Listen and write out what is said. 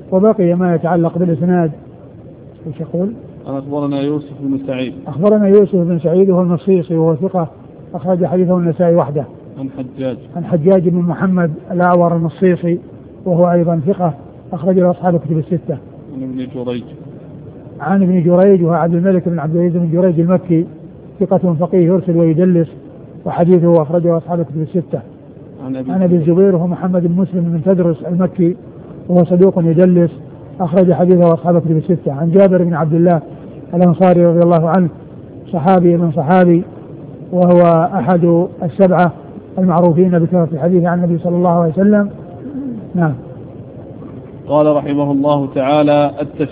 وبقي ما يتعلق بالإسناد. ايش يقول؟ أخبرنا يوسف بن سعيد. أخبرنا يوسف بن سعيد وهو المصيصي وهو ثقة أخرج حديثه النسائي وحده. عن حجاج بن محمد الأعور المصيصي وهو أيضا ثقة أخرج له أصحاب الكتب الستة. عن ابن جريج وهو عبد الملك بن عبد العزيز بن جريج المكي ثقة فقيه يرسل ويدلس وحديثه أخرجه أصحاب الكتب الستة. عن أبي الزبير وهو محمد بن مسلم بن تدرس المكي وهو صدوق يدلس أخرج حديثه أصحاب الكتب الستة. عن جابر بن عبد الله الأنصاري رضي الله عنه صحابي من صحابي وهو أحد السبعة المعروفين بكثرة الحديث عن النبي صلى الله عليه وسلم. نعم. قال رحمه الله تعالى: